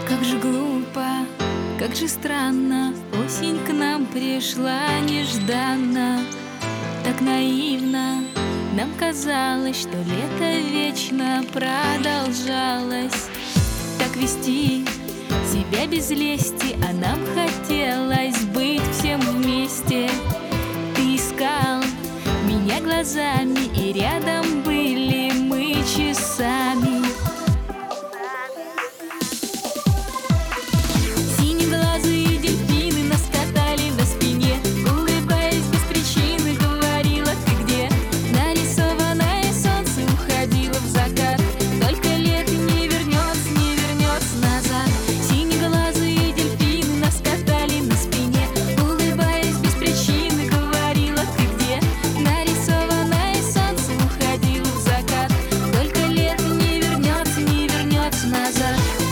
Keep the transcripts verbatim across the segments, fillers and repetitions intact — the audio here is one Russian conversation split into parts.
Как же глупо, как же странно, осень к нам пришла нежданно. Так наивно нам казалось, что лето вечно продолжалось. Так вести себя без лести, а нам хотелось быть всем вместе. Ты искал меня глазами, и рядом были мы часами. Синеглазые дельфины нас катали на спине, улыбаясь без причины, говорила: ты где? Нарисованное солнце уходило в закат, только лето не вернется, не вернется назад. Синеглазые дельфины нас катали на спине, улыбаясь без причины, говорила: ты где? Нарисованное солнце уходило в закат, только лето не вернется, не вернется назад.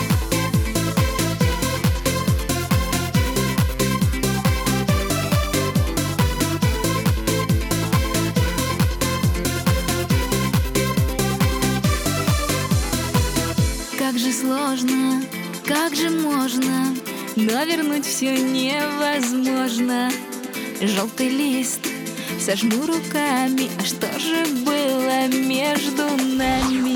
Как же сложно, как же можно, но вернуть все невозможно. Желтый лист сожму руками, а что же было между нами?